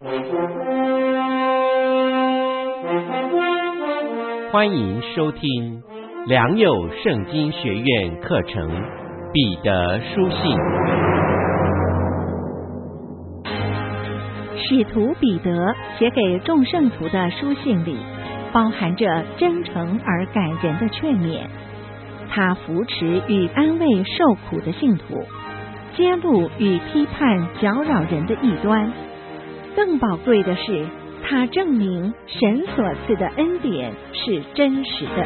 欢迎收听良友圣经学院课程《彼得书信》。 使徒彼得写给众圣徒的书信里，包含着真诚而感人的劝勉。他扶持与安慰受苦的信徒，揭露与批判搅扰人的异端。更宝贵的是，他证明神所赐的恩典是真实的。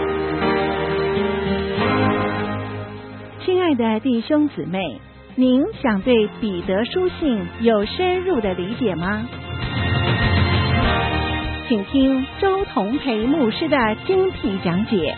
亲爱的弟兄姊妹，您想对彼得书信有深入的理解吗？请听周同培牧师的精辟讲解。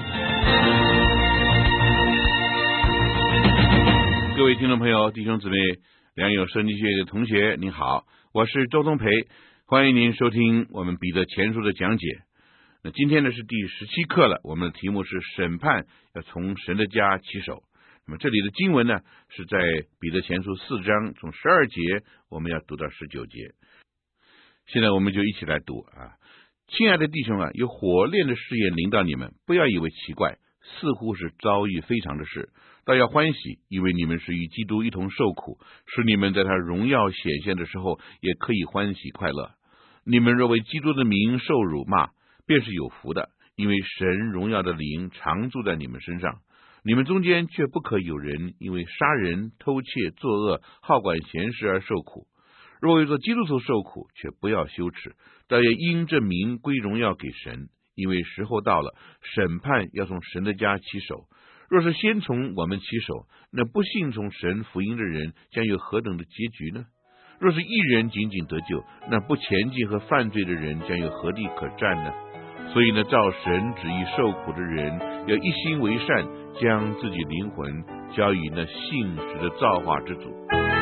各位听众朋友、弟兄姊妹、良友圣经学院的同学，您好，我是周同培，欢迎您收听我们彼得前书的讲解。那今天呢是第17课了，我们的题目是审判要从神的家起手。那么这里的经文呢是在彼得前书4章，从12节我们要读到19节。现在我们就一起来读啊。亲爱的弟兄啊，有火炼的试验临到你们，不要以为奇怪，似乎是遭遇非常的事，倒要欢喜，因为你们是与基督一同受苦，使你们在他荣耀显现的时候也可以欢喜快乐。你们若为基督的名受辱骂，便是有福的，因为神荣耀的灵常住在你们身上。你们中间却不可有人因为杀人、偷窃、作恶、好管闲事而受苦。若为做基督徒受苦，却不要羞耻，倒要因这名归荣耀给神，因为时候到了，审判要从神的家起手。若是先从我们起手，那不信从神福音的人将有何等的结局呢？若是一人仅仅得救，那不前进和犯罪的人将有何地可站呢？所以呢，照神旨意受苦的人，要一心为善，将自己灵魂交于那信实的造化之主。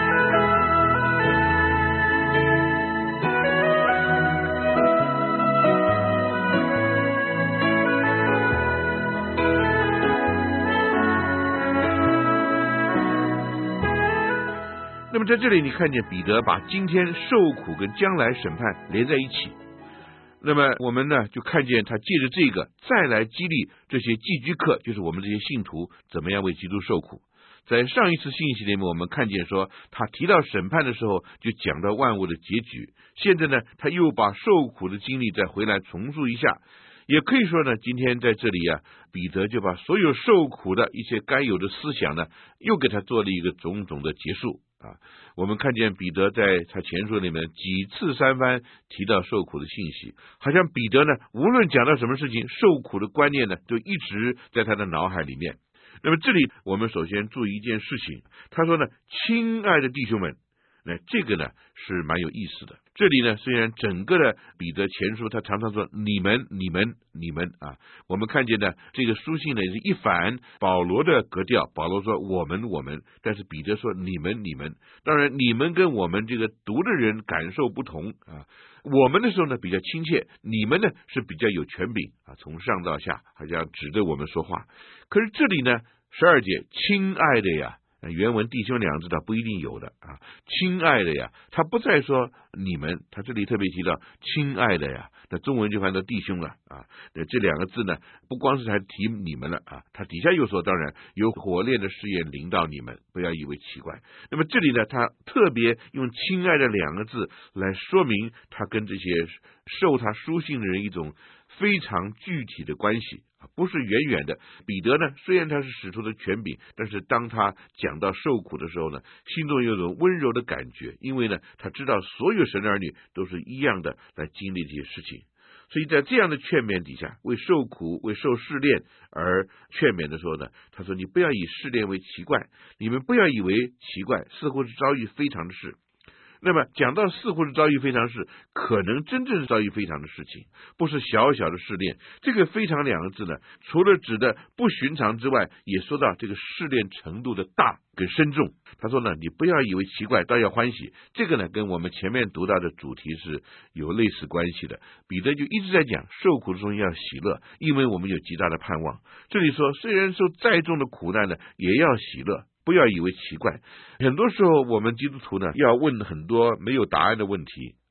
那么在这里你看见彼得把今天受苦跟将来审判连在一起，那么我们呢就看见他借着这个再来激励这些寄居客，就是我们这些信徒怎么样为基督受苦。在上一次信息里面我们看见说，他提到审判的时候就讲到万物的结局，现在呢他又把受苦的经历再回来重述一下。也可以说呢，今天在这里啊，彼得就把所有受苦的一些该有的思想呢，又给他做了一个种种的结束啊。我们看见彼得在他前书里面几次三番提到受苦的信息，好像彼得呢，无论讲到什么事情，受苦的观念呢，就一直在他的脑海里面。那么这里我们首先注意一件事情，他说呢，亲爱的弟兄们，那这个呢是蛮有意思的。这里呢，虽然整个的彼得前书他常常说你们啊，我们看见呢这个书信呢是一反保罗的格调，保罗说我们，但是彼得说你们。当然你们跟我们这个读的人感受不同啊。我们的时候呢比较亲切，你们呢是比较有权柄啊，从上到下好像指着我们说话。可是这里呢12节，亲爱的呀，原文弟兄两字它不一定有的啊，亲爱的呀，他不再说你们，他这里特别提到亲爱的呀，那中文就翻到弟兄了啊。那这两个字呢，不光是还提你们了啊，他底下又说，当然有火炼的试验临到你们，不要以为奇怪。那么这里呢，他特别用亲爱的两个字来说明他跟这些受他书信的人一种非常具体的关系，不是远远的。彼得呢，虽然他是使徒的权柄，但是当他讲到受苦的时候呢，心中有种温柔的感觉，因为呢，他知道所有神的儿女都是一样的来经历这些事情。所以在这样的劝勉底下，为受苦、为受试炼而劝勉的时候呢，他说你不要以试炼为奇怪，你们不要以为奇怪，似乎是遭遇非常的事。那么讲到似乎是遭遇非常事，可能真正是遭遇非常的事情，不是小小的试炼。这个非常两个字呢，除了指的不寻常之外，也说到这个试炼程度的大跟深重。他说呢，你不要以为奇怪，倒要欢喜。这个呢，跟我们前面读到的主题是有类似关系的。彼得就一直在讲受苦中要喜乐，因为我们有极大的盼望。这里说，虽然受再重的苦难呢，也要喜乐。不要以为奇怪，很多时候我们基督徒呢要问很多没有答案的问题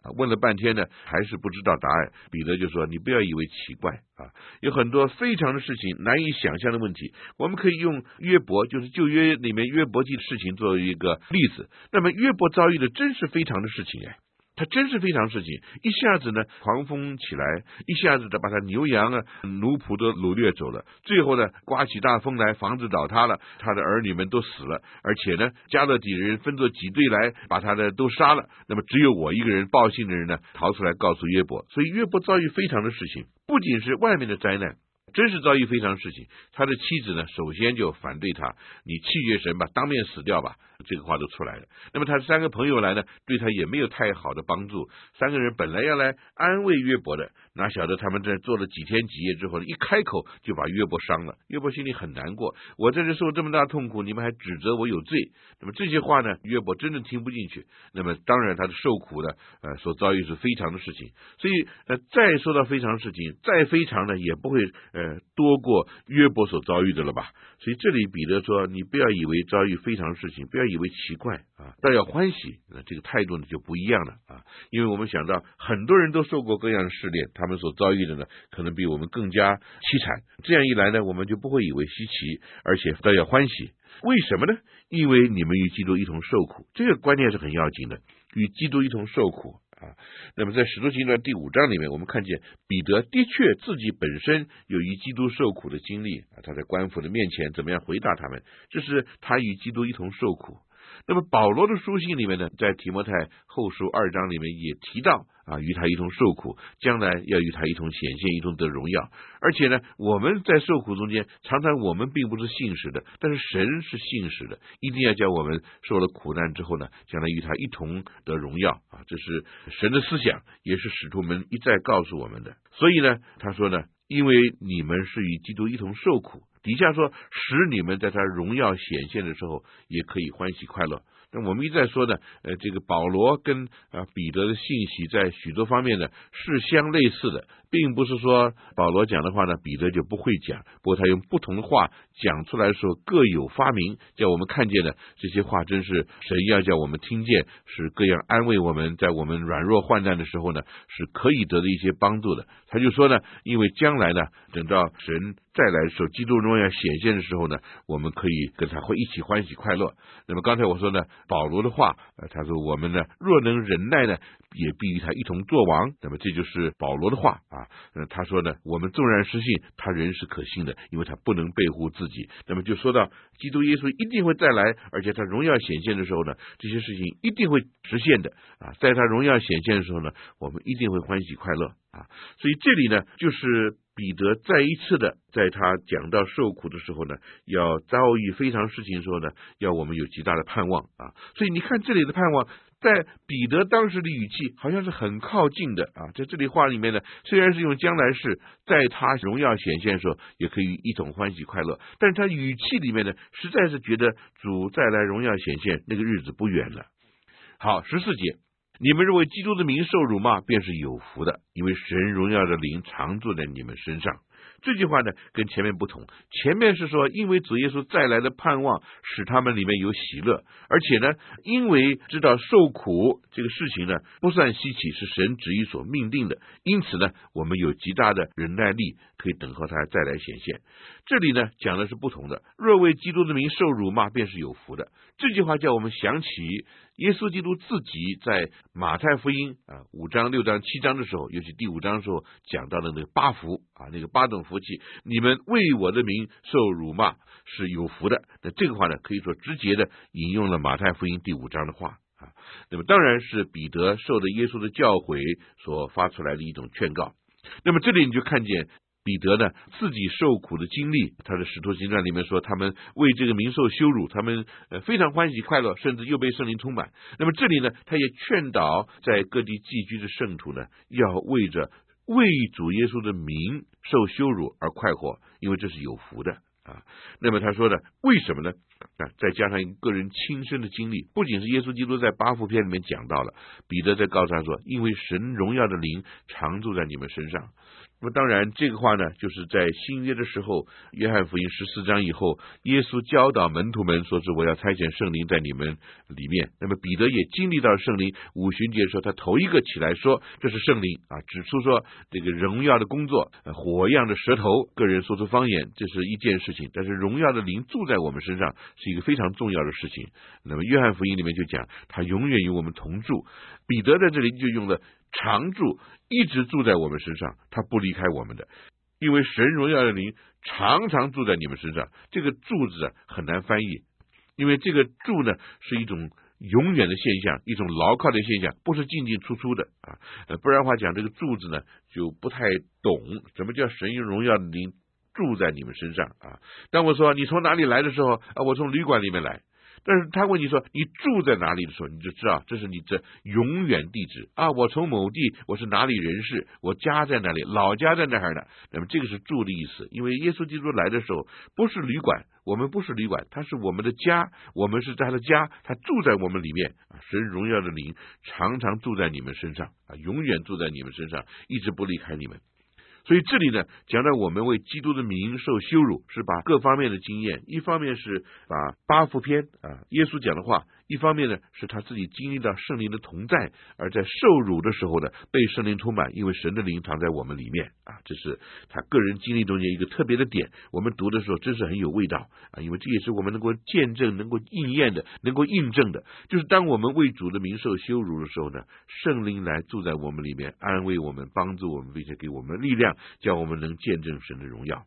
问了半天呢，还是不知道答案。彼得就说：“你不要以为奇怪啊，有很多非常的事情，难以想象的问题，我们可以用约伯，就是旧约里面约伯记的事情作为一个例子。那么约伯遭遇的真是非常的事情他真是非常事情，一下子呢狂风起来，一下子的把他牛羊奴仆都掳掠走了，最后呢刮起大风来，房子倒塌了，他的儿女们都死了，而且呢加勒底人分作几队来把他的都杀了，那么只有我一个人报信的人呢逃出来告诉约伯，所以约伯遭遇非常的事情，不仅是外面的灾难，真是遭遇非常事情。他的妻子呢首先就反对他，你弃绝神吧，当面死掉吧，这个话都出来了。那么他3个朋友来呢，对他也没有太好的帮助。3个人本来要来安慰约伯的，哪晓得他们在做了几天几夜之后呢，一开口就把约伯伤了。约伯心里很难过，我在这受这么大痛苦，你们还指责我有罪。那么这些话呢，约伯真正听不进去。那么当然他的受苦呢所遭遇是非常的事情，所以再说到非常事情，再非常呢也不会多过约伯所遭遇的了吧。所以这里彼得说，你不要以为遭遇非常事情，不要以为奇怪倒要欢喜。这个态度呢就不一样了因为我们想到很多人都受过各样的试炼，他们所遭遇的呢可能比我们更加凄惨，这样一来呢，我们就不会以为稀奇，而且倒要欢喜。为什么呢？因为你们与基督一同受苦，这个观念是很要紧的，与基督一同受苦那么在使徒行传第5章里面，我们看见彼得的确自己本身有与基督受苦的经历他在官府的面前怎么样回答他们，这是他与基督一同受苦。那么保罗的书信里面呢，在提摩太后书2章里面也提到与他一同受苦，将来要与他一同显现，一同得荣耀。而且呢，我们在受苦中间，常常我们并不是信实的，但是神是信实的，一定要叫我们受了苦难之后呢，将来与他一同得荣耀这是神的思想，也是使徒们一再告诉我们的。所以呢，他说呢，因为你们是与基督一同受苦，底下说使你们在他荣耀显现的时候也可以欢喜快乐。那我们一再说呢这个保罗跟彼得的信息在许多方面呢是相类似的，并不是说保罗讲的话呢彼得就不会讲，不过他用不同的话讲出来的时候各有发明，叫我们看见呢这些话真是神要叫我们听见，是各样安慰我们，在我们软弱患难的时候呢是可以得的一些帮助的。他就说呢，因为将来呢等到神再来的时候，基督荣耀显现的时候呢，我们可以跟他会一起欢喜快乐。那么刚才我说呢，保罗的话他说我们呢若能忍耐呢，也必与他一同作王。那么这就是保罗的话他说呢，我们纵然失信，他人是可信的，因为他不能背乎自己。那么就说到基督耶稣一定会再来，而且他荣耀显现的时候呢，这些事情一定会实现的在他荣耀显现的时候呢，我们一定会欢喜快乐所以这里呢就是彼得再一次的在他讲到受苦的时候呢，要遭遇非常事情的时候呢，要我们有极大的盼望所以你看这里的盼望在彼得当时的语气好像是很靠近的在这里话里面呢，虽然是用将来式，在他荣耀显现的时候也可以一同欢喜快乐，但是他语气里面呢实在是觉得主再来荣耀显现那个日子不远了。好，14节，你们认为基督的名受辱骂，便是有福的，因为神荣耀的灵常坐在你们身上。这句话呢跟前面不同，前面是说因为主耶稣再来的盼望使他们里面有喜乐，而且呢因为知道受苦这个事情呢不算稀奇，是神旨意所命定的，因此呢我们有极大的忍耐力，可以等候他再来显现。这里呢讲的是不同的，若为基督的名受辱骂，便是有福的。这句话叫我们想起耶稣基督自己在马太福音5章6章7章的时候，尤其第5章的时候讲到的那个8福那个8种福气，你们为我的名受辱骂是有福的。那这个话呢可以说直接的引用了马太福音第5章的话那么当然是彼得受的耶稣的教诲所发出来的一种劝告。那么这里你就看见彼得呢自己受苦的经历，他的使徒行传里面说他们为这个名受羞辱，他们非常欢喜快乐，甚至又被圣灵充满。那么这里呢他也劝导在各地寄居的圣徒呢，要为主耶稣的名受羞辱而快活，因为这是有福的那么他说呢，为什么呢？ 再加上一个个人亲身的经历，不仅是耶稣基督在八福篇里面讲到了，彼得在告诉他说，因为神荣耀的灵常住在你们身上。那么当然这个话呢，就是在新约的时候，约翰福音14章以后，耶稣教导门徒们说是我要差遣圣灵在你们里面。那么彼得也经历到圣灵，五旬节说他头一个起来说这是圣灵指出说这个荣耀的工作，火一样的舌头，个人说出方言，这是一件事情，但是荣耀的灵住在我们身上是一个非常重要的事情。那么约翰福音里面就讲他永远与我们同住，彼得在这里就用了常住，一直住在我们身上，他不离开我们的，因为神荣耀的灵常常住在你们身上。这个住字很难翻译，因为这个住呢是一种永远的现象，一种牢靠的现象，不是进进出出的不然话讲这个住字呢就不太懂什么叫神荣耀的灵住在你们身上当我说你从哪里来的时候我从旅馆里面来，但是他问你说你住在哪里的时候，你就知道这是你这永远地址我从某地，我是哪里人士，我家在哪里，老家在哪儿呢？那么这个是住的意思，因为耶稣基督来的时候不是旅馆，我们不是旅馆，他是我们的家，我们是他的家，他住在我们里面神荣耀的灵常常住在你们身上永远住在你们身上，一直不离开你们。所以这里呢讲到我们为基督的名受羞辱，是把各方面的经验，一方面是把八福篇耶稣讲的话，一方面呢是他自己经历到圣灵的同在，而在受辱的时候呢被圣灵充满，因为神的灵藏在我们里面这是他个人经历中间一个特别的点，我们读的时候真是很有味道因为这也是我们能够见证，能够应验的，能够印证的，就是当我们为主的名受羞辱的时候呢，圣灵来住在我们里面，安慰我们，帮助我们，并且给我们力量，叫我们能见证神的荣耀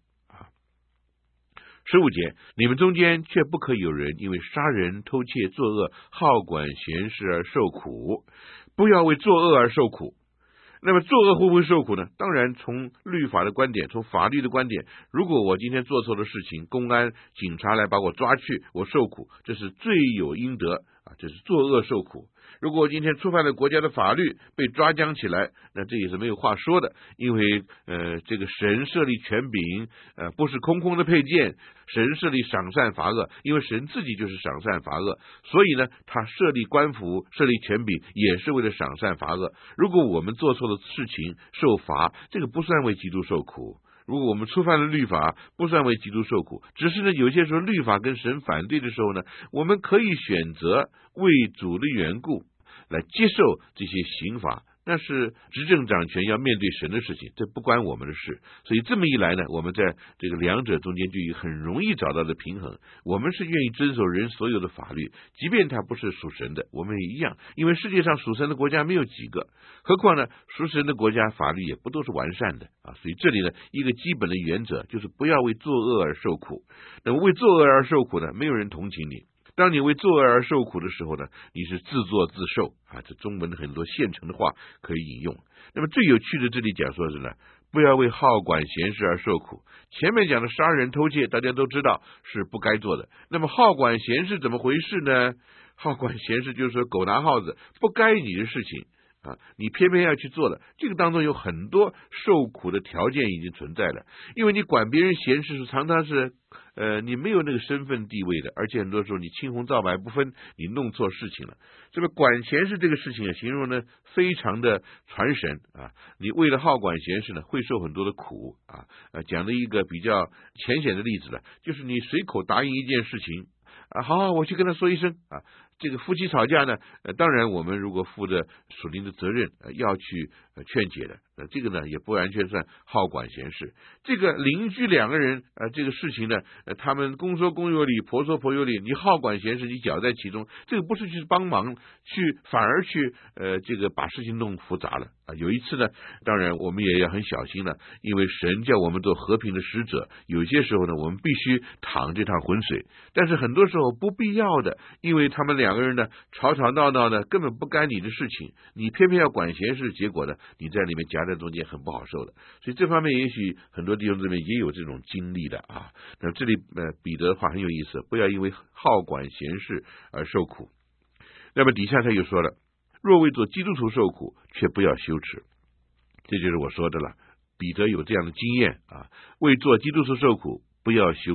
15节，你们中间却不可有人因为杀人、偷窃、作恶、好管闲事而受苦，不要为作恶而受苦。那么作恶会不会受苦呢？当然从律法的观点，从法律的观点，如果我今天做错的事情，公安警察来把我抓去，我受苦，这是罪有应得这是作恶受苦。如果我今天触犯了国家的法律，被抓将起来，那这也是没有话说的，因为这个神设立权柄不是空空的佩剑，神设立赏善罚恶，因为神自己就是赏善罚恶，所以呢他设立官府，设立权柄也是为了赏善罚恶。如果我们做错了事情受罚，这个不算为基督受苦。如果我们触犯了律法，不算为基督受苦，只是呢有些时候律法跟神反对的时候呢，我们可以选择为主的缘故来接受这些刑罚，那是执政掌权要面对神的事情，这不关我们的事。所以这么一来呢，我们在这个两者中间就很容易找到的平衡。我们是愿意遵守人所有的法律，即便它不是属神的，我们也一样，因为世界上属神的国家没有几个，何况呢属神的国家法律也不都是完善的所以这里呢一个基本的原则就是不要为作恶而受苦。那么为作恶而受苦呢，没有人同情你。当你为作恶而受苦的时候呢，你是自作自受这中文的很多现成的话可以引用。那么最有趣的这里讲说是呢，不要为好管闲事而受苦。前面讲的杀人偷窃大家都知道是不该做的，那么好管闲事怎么回事呢？好管闲事就是说狗拿耗子，不该你的事情你偏偏要去做了，这个当中有很多受苦的条件已经存在了。因为你管别人闲事常常是你没有那个身份地位的，而且很多时候你青红皂白不分，你弄错事情了。这个管闲事这个事情形容呢非常的传神你为了好管闲事呢会受很多的苦讲的一个比较浅显的例子了，就是你随口答应一件事情好，我去跟他说一声这个夫妻吵架呢当然我们如果负着属灵的责任要去劝解的，这个呢也不完全算好管闲事。这个邻居两个人这个事情呢他们公说公有理，婆说婆有理，你好管闲事，你搅在其中，这个不是去帮忙，反而去这个把事情弄复杂了有一次呢，当然我们也要很小心了，因为神叫我们做和平的使者，有些时候呢我们必须淌这趟浑水，但是很多时候不必要的，因为他们两个人呢吵吵闹闹的根本不干你的事情，你偏偏要管闲事，结果呢你在里面夹在中间很不好受的。所以这方面也许很多弟兄姊妹也有这种经历的那这里彼得的话很有意思，不要因为好管闲事而受苦。那么底下他又说了，若为做基督徒受苦，却不要羞耻。这就是我说的了，彼得有这样的经验为做基督徒受苦不要羞耻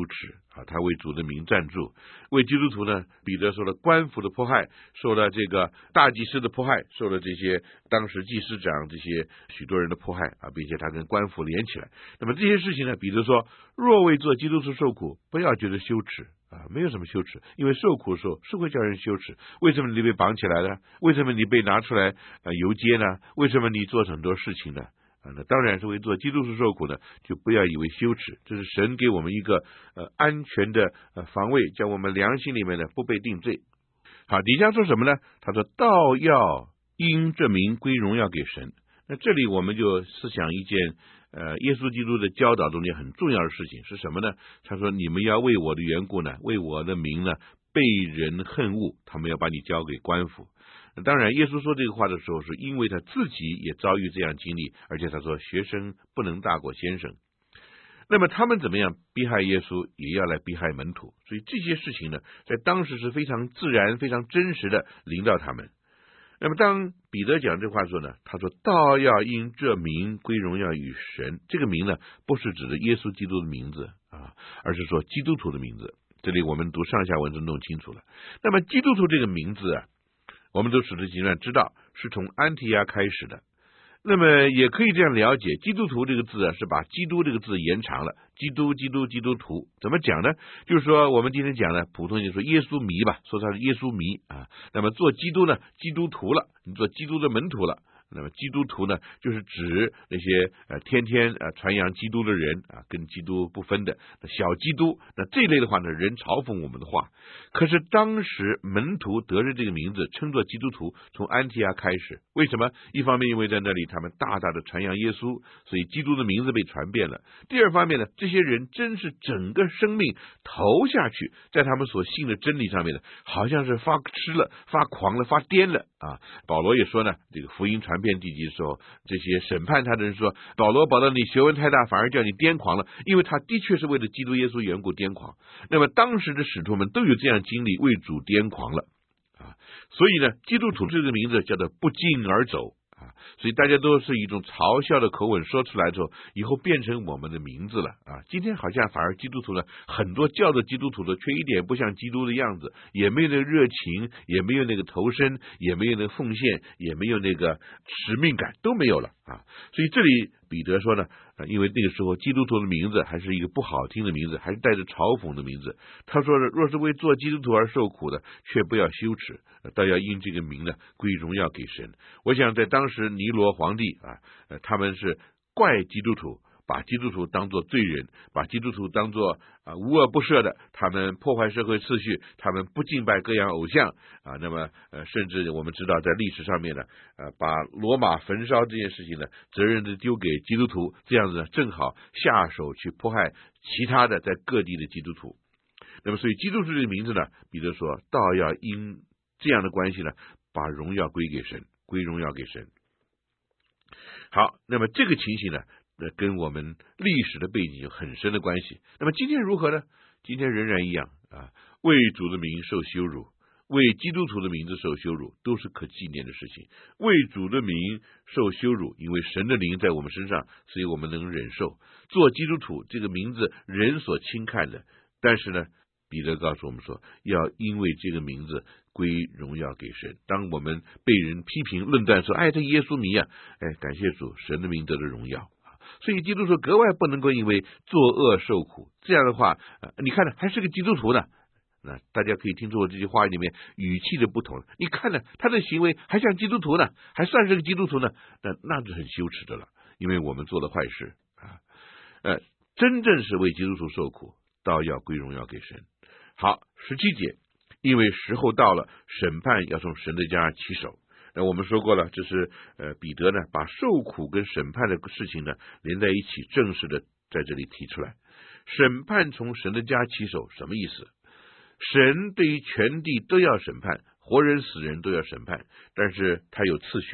他为主的名站住，为基督徒呢，彼得受了官府的迫害，受了这个大祭司的迫害，受了这些当时祭司长这些许多人的迫害并且他跟官府连起来。那么这些事情呢，彼得说，若为做基督徒受苦，不要觉得羞耻没有什么羞耻，因为受苦的时候是会叫人羞耻。为什么你被绑起来了？为什么你被拿出来游街呢？为什么你做很多事情呢？那当然是为做基督徒受苦呢，就不要以为羞耻，这是神给我们一个安全的防卫，叫我们良心里面呢不被定罪。好，底下说什么呢？他说道要因这名归荣耀给神。那这里我们就思想一件耶稣基督的教导中间很重要的事情是什么呢？他说你们要为我的缘故呢，为我的名呢被人恨恶，他们要把你交给官府。当然耶稣说这个话的时候，是因为他自己也遭遇这样经历，而且他说学生不能大过先生。那么他们怎么样逼害耶稣，也要来逼害门徒，所以这些事情呢，在当时是非常自然非常真实的临到他们。那么当彼得讲这话的时候呢，他说道要因这名归荣耀与神。这个名呢，不是指的耶稣基督的名字而是说基督徒的名字。这里我们读上下文就弄清楚了。那么基督徒这个名字我们都使徒行传知道是从安提阿开始的。那么也可以这样了解，基督徒这个字是把基督这个字延长了，基督徒。怎么讲呢？就是说我们今天讲呢，普通就说耶稣迷吧，说他是耶稣迷那么做基督呢，基督徒了，你做基督的门徒了。那么基督徒呢，就是指那些天天传扬基督的人跟基督不分的小基督。那这类的话呢，人嘲讽我们的话。可是当时门徒得着这个名字称作基督徒，从安提阿开始。为什么？一方面因为在那里他们大大的传扬耶稣，所以基督的名字被传遍了。第二方面呢，这些人真是整个生命投下去，在他们所信的真理上面呢，好像是发痴了、发狂了、发癫了保罗也说呢，这个福音传遍地极的时候，这些审判他的人说，保罗你学问太大，反而叫你癫狂了，因为他的确是为了基督耶稣缘故癫狂。那么当时的使徒们都有这样经历，为主癫狂了所以呢，基督徒这个名字叫做不胫而走所以大家都是一种嘲笑的口吻说出来之后，以后变成我们的名字了今天好像反而基督徒呢，很多叫的基督徒的却一点不像基督的样子，也没有那个热情，也没有那个投身，也没有那个奉献，也没有那个使命感，都没有了所以这里彼得说呢，因为那个时候基督徒的名字还是一个不好听的名字，还是带着嘲讽的名字。他说若是为做基督徒而受苦的，却不要羞耻，倒要因这个名呢归荣耀给神。我想在当时尼罗皇帝他们是怪基督徒，把基督徒当作罪人，把基督徒当作无恶不赦的，他们破坏社会秩序，他们不敬拜各样偶像那么甚至我们知道在历史上面呢把罗马焚烧这件事情呢，责任就丢给基督徒，这样子呢正好下手去迫害其他的在各地的基督徒。那么所以基督徒这个名字呢，彼得说倒要因这样的关系呢，把荣耀归给神，归荣耀给神。好，那么这个情形呢，跟我们历史的背景有很深的关系。那么今天如何呢？今天仍然一样为主的名受羞辱，为基督徒的名字受羞辱，都是可纪念的事情。为主的名受羞辱，因为神的灵在我们身上，所以我们能忍受。做基督徒这个名字人所轻看的，但是呢，彼得告诉我们说，要因为这个名字归荣耀给神。当我们被人批评论断说，这耶稣迷感谢主，神的名得的荣耀。所以基督徒格外不能够因为作恶受苦，这样的话你看呢，还是个基督徒呢。那大家可以听出我这句话里面语气的不同，你看呢，他的行为还像基督徒呢，还算是个基督徒呢，那就很羞耻的了，因为我们做了坏事真正是为基督徒受苦，倒要归荣耀给神。好，17节，因为时候到了，审判要从神的家起手。那我们说过了，这是彼得呢把受苦跟审判的事情呢连在一起，正式的在这里提出来。审判从神的家起手，什么意思？神对于全地都要审判，活人死人都要审判，但是他有次序的。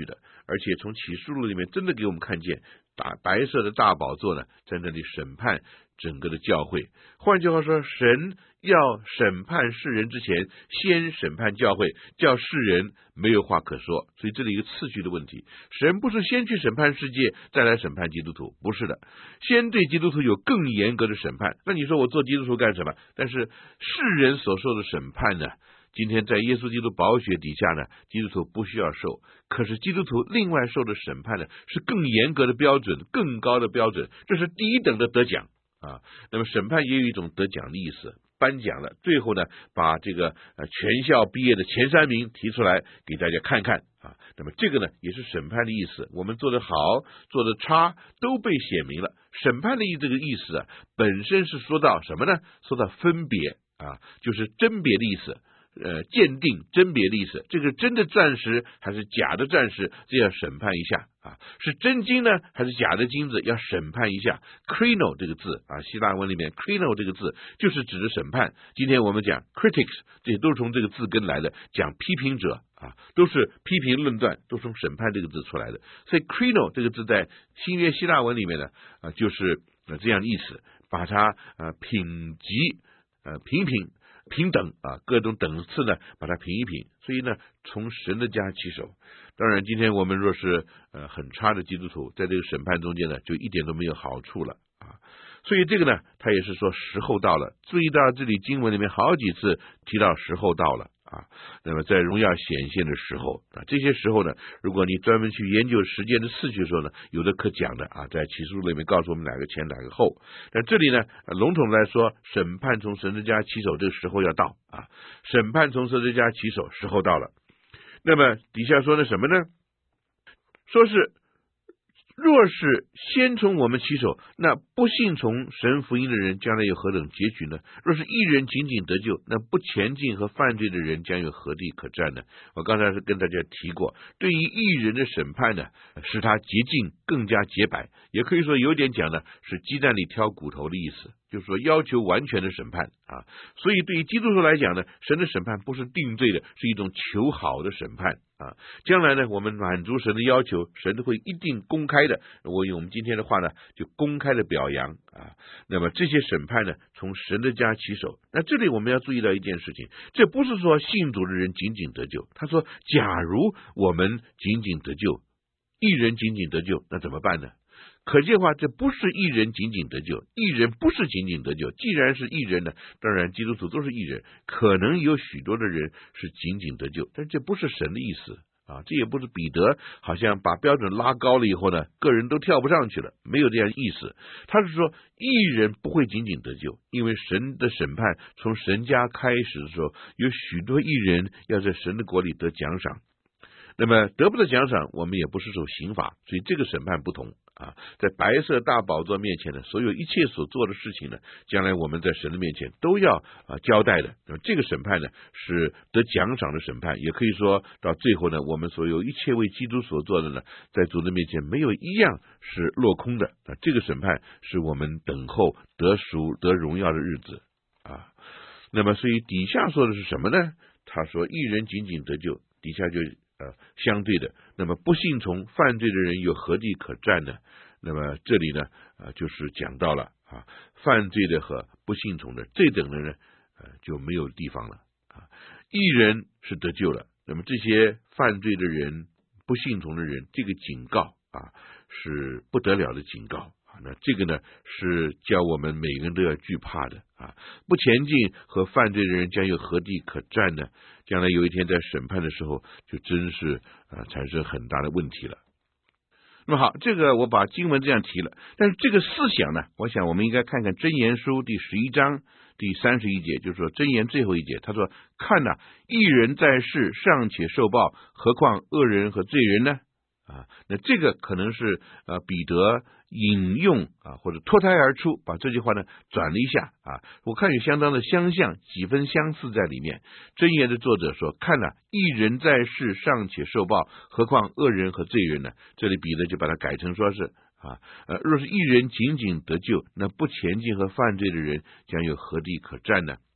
而且从启示录里面真的给我们看见白色的大宝座呢，在那里审判整个的教会。换句话说，神要审判世人之前，先审判教会，叫世人没有话可说。所以这里一个次序的问题，神不是先去审判世界，再来审判基督徒，不是的，先对基督徒有更严格的审判。那你说我做基督徒干什么？但是世人所受的审判呢，今天在耶稣基督宝血底下呢，基督徒不需要受，可是基督徒另外受的审判呢，是更严格的标准，更高的标准，这是第一等的得奖啊。那么审判也有一种得奖的意思，颁奖了，最后呢，把这个全校毕业的前3名提出来给大家看看啊。那么这个呢，也是审判的意思，我们做得好，做得差，都被写明了。审判的这个意思啊，本身是说到什么呢？说到分别啊，就是甄别的意思。鉴定甄别的意思，这个真的钻石还是假的钻石，这要审判一下啊，是真金呢还是假的金子，要审判一下。krino 这个字啊，希腊文里面 krino 这个字就是指的审判。今天我们讲 critics， 这些都是从这个字根来的，讲批评者啊，都是批评论断，都是从审判这个字出来的。所以 krino 这个字在新约希腊文里面呢，就是这样的意思，把它品级平平。平等啊，各种等次呢，把它评一评。所以呢，从神的家起手。当然，今天我们若是很差的基督徒，在这个审判中间呢，就一点都没有好处了啊。所以这个呢，他也是说时候到了。注意到这里经文里面好几次提到时候到了啊。那么在荣耀显现的时候啊，这些时候呢，如果你专门去研究时间的次序的时候呢，有的可讲的啊，在启示录里面告诉我们哪个前哪个后。但这里呢，笼统来说，审判从神的家起手，这个时候要到啊。审判从神的家起手，时候到了。那么底下说的什么呢？说是若是先从我们起手，那不信从神福音的人将来有何等结局呢？若是一人仅仅得救，那不前进和犯罪的人将有何地可占呢？我刚才是跟大家提过，对于义人的审判呢，使他洁净更加洁白，也可以说有点讲呢，是鸡蛋里挑骨头的意思，就是说要求完全的审判啊。所以对于基督徒来讲呢，神的审判不是定罪的，是一种求好的审判啊。将来呢，我们满足神的要求，神会一定公开的，我用我们今天的话呢，就公开的表扬啊。那么这些审判呢，从神的家起手。那这里我们要注意到一件事情，这不是说信主的人仅仅得救。他说，假如我们仅仅得救，一人仅仅得救，那怎么办呢？可见的话，这不是一人仅仅得救，一人不是仅仅得救。既然是一人呢，当然基督徒都是一人，可能有许多的人是仅仅得救，但这不是神的意思啊，这也不是彼得好像把标准拉高了以后呢，个人都跳不上去了，没有这样意思。他是说，一人不会仅仅得救，因为神的审判从神家开始的时候，有许多义人要在神的国里得奖赏。那么得不得奖赏，我们也不是受刑罚，所以这个审判不同啊。在白色大宝座面前呢，所有一切所做的事情呢，将来我们在神的面前都要交代的。那么这个审判呢，是得奖赏的审判，也可以说到最后呢，我们所有一切为基督所做的呢，在主的面前没有一样是落空的啊。这个审判是我们等候得赎得荣耀的日子啊。那么所以底下说的是什么呢？他说一人仅仅得救，底下就相对的，那么不信从犯罪的人有何地可占呢？那么这里呢，就是讲到了啊，犯罪的和不信从的这等的人，就没有地方了啊。义人是得救了，那么这些犯罪的人、不信从的人，这个警告啊，是不得了的警告。那这个呢，是叫我们每个人都要惧怕的啊！不前进和犯罪的人将有何地可占呢？将来有一天在审判的时候，就真是产生很大的问题了。那么好，这个我把经文这样提了，但是这个思想呢，我想我们应该看看箴言书第11章第31节，就是说箴言最后一节，他说：“看哪，义人在世尚且受报，何况恶人和罪人呢？”啊，那这个可能是彼得引用啊，或者脱胎而出，把这句话呢转了一下啊，我看有相当的相像，几分相似在里面。箴言的作者说：“看哪，义人在世尚且受报，何况恶人和罪人呢？”这里彼得就把它改成说是若是义人仅仅得救，那不前进和犯罪的人将有何地可占呢？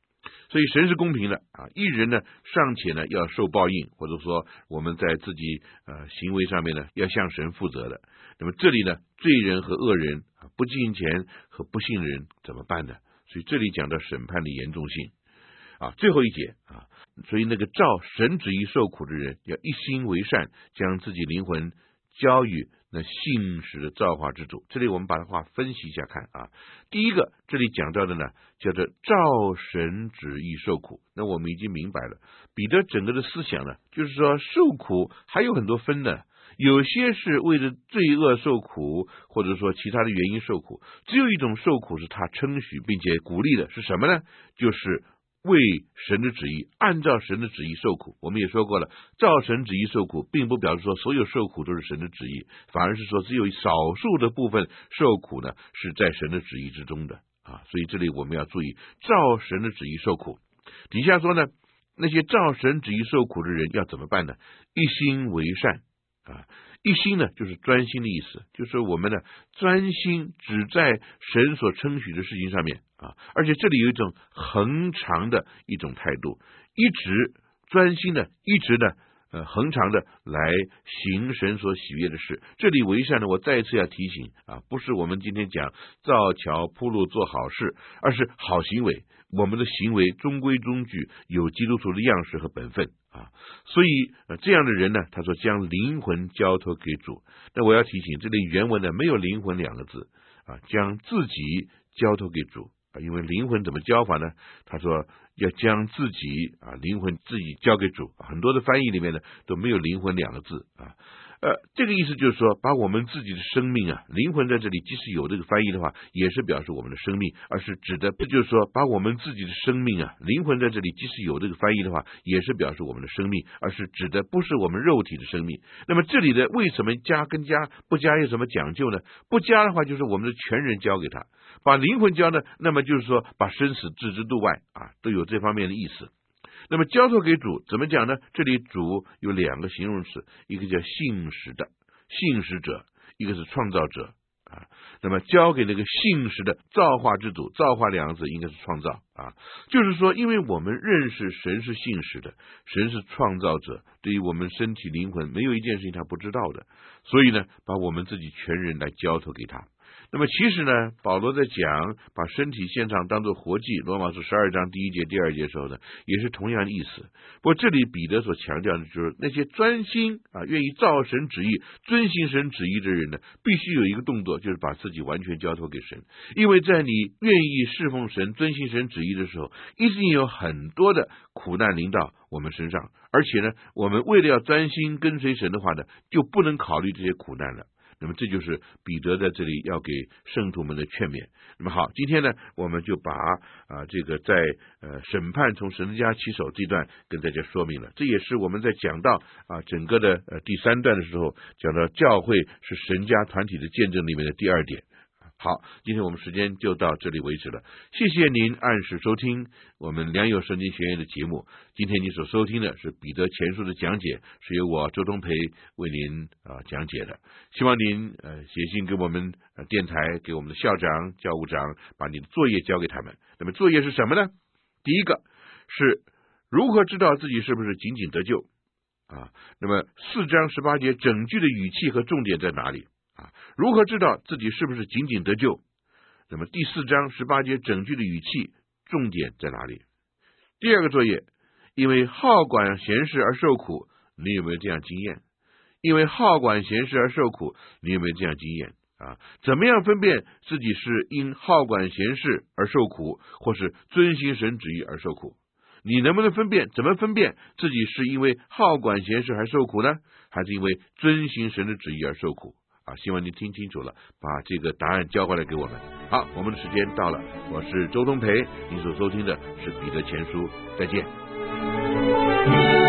所以神是公平的啊，义人呢尚且呢要受报应，或者说我们在自己行为上面呢要向神负责的。那么这里呢，罪人和恶人不敬虔和不信人怎么办呢？所以这里讲到审判的严重性啊。最后一节啊，所以那个照神旨意受苦的人要一心为善，将自己灵魂交与那信实的造化之主。这里我们把话分析一下看啊。第一个，这里讲到的呢叫做照神旨意受苦。那我们已经明白了，彼得整个的思想呢，就是说受苦还有很多分的，有些是为了罪恶受苦，或者说其他的原因受苦。只有一种受苦是他称许并且鼓励的，是什么呢？就是为神的旨意，按照神的旨意受苦。我们也说过了，照神旨意受苦并不表示说所有受苦都是神的旨意，反而是说只有少数的部分受苦呢是在神的旨意之中的啊。所以这里我们要注意，照神的旨意受苦。底下说呢，那些照神旨意受苦的人要怎么办呢？一心为善啊。一心呢就是专心的意思，就是我们呢专心只在神所称许的事情上面啊，而且这里有一种恒长的一种态度，一直专心的，一直呢恒长的来行神所喜悦的事。这里为善呢，我再一次要提醒啊，不是我们今天讲造桥铺路做好事，而是好行为。我们的行为中规中矩，有基督徒的样式和本分啊。所以这样的人呢，他说将灵魂交托给主。那我要提醒，这里原文呢没有灵魂两个字啊，将自己交托给主啊。因为灵魂怎么交法呢？他说要将自己灵魂自己交给主。很多的翻译里面呢都没有灵魂两个字啊。这个意思就是说，把我们自己的生命灵魂在这里，即使有这个翻译的话，也是表示我们的生命，而是指的，就是说，把我们自己的生命灵魂在这里，即使有这个翻译的话，也是表示我们的生命，而是指的不是我们肉体的生命。那么这里的为什么加跟加不加有什么讲究呢？不加的话，就是我们的全人交给他；把灵魂交呢，那么就是说把生死置之度外都有这方面的意思。那么交托给主怎么讲呢？这里主有两个形容词，一个叫信实的信实者，一个是创造者啊。那么交给那个信实的造化之主，造化两个字应该是创造啊。就是说，因为我们认识神是信实的，神是创造者，对于我们身体灵魂没有一件事情他不知道的，所以呢，把我们自己全人来交托给他。那么其实呢，保罗在讲把身体献上当作活祭，罗马书12章第1节第2节的时候呢，也是同样的意思。不过这里彼得所强调的就是那些专心愿意照神旨意遵行神旨意的人呢，必须有一个动作，就是把自己完全交托给神。因为在你愿意侍奉神遵行神旨意的时候，一定有很多的苦难临到我们身上，而且呢，我们为了要专心跟随神的话呢，就不能考虑这些苦难了。那么这就是彼得在这里要给圣徒们的劝勉。那么好，今天呢，我们就把这个在审判从神的家起手这段跟大家说明了。这也是我们在讲到整个的第3段的时候，讲到教会是神家团体的见证里面的第2点。好，今天我们时间就到这里为止了。谢谢您按时收听我们良友圣经学院的节目。今天你所收听的是彼得前书的讲解，是由我周东培为您讲解的。希望您写信给我们电台，给我们的校长、教务长，把你的作业交给他们。那么作业是什么呢？第一个是如何知道自己是不是仅仅得救那么4章18节整句的语气和重点在哪里？如何知道自己是不是仅仅得救？那么第4章18节整句的语气重点在哪里？第二个作业，因为好管闲事而受苦，你有没有这样经验？因为好管闲事而受苦，你有没有这样经验怎么样分辨自己是因好管闲事而受苦，或是遵行神旨意而受苦？你能不能分辨？怎么分辨自己是因为好管闲事而受苦呢？还是因为遵行神的旨意而受苦？希望你听清楚了，把这个答案交过来给我们。好，我们的时间到了，我是周东培，您所收听的是彼得前书，再见。